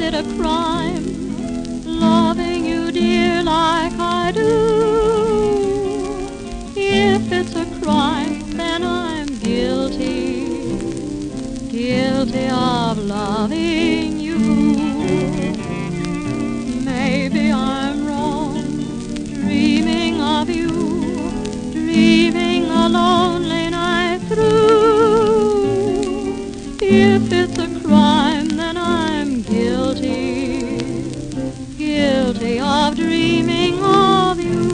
it a crime, loving you, dear, like I do? If it's a crime, then I'm guilty, guilty of loving you. Maybe I'm wrong, dreaming of you, dreaming a lonely night through. If it's a crime, then I'm guilty, guilty of dreaming of you.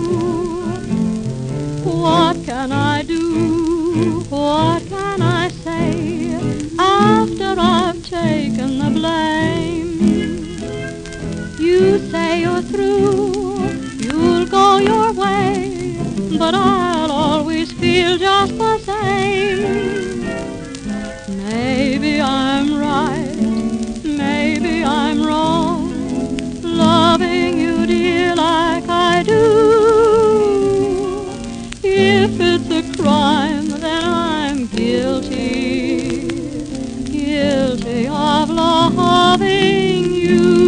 What can I do? What can I say after I've taken the blame? You say you're through, you'll go your way, but I'll always feel just the same. Maybe I'm right, maybe I'm wrong, loving you, dear, like I do. If it's a crime, then I'm guilty, guilty of loving you.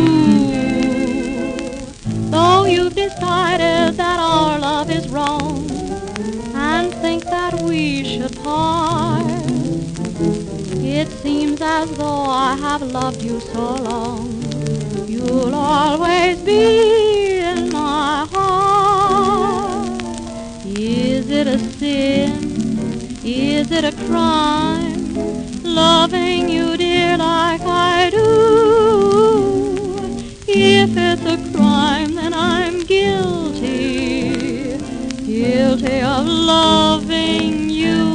Though you've decided that our love is wrong and think that we should part, it seems as though I have loved you so long, you'll always be in my heart. Is it a sin? Is it a crime, loving you, dear, like I do? If it's a crime, then I'm guilty, guilty of loving you.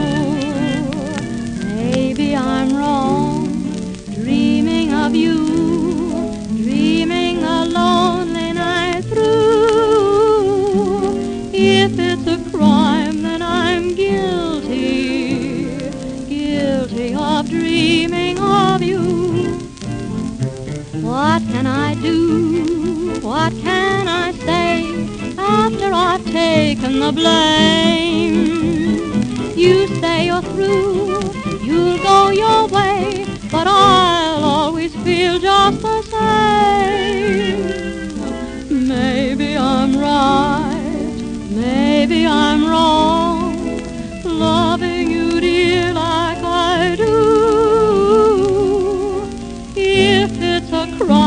Maybe I'm wrong, dreaming of you, dreaming a lonely night through. If it's a crime, then I'm guilty, guilty of dreaming of you. What can I do? What can I say after I've taken the blame? You say you're through, you'll go your way, but I'll always feel just the same. Maybe I'm right, maybe I'm wrong, loving you, dear, like I do. If it's a crime,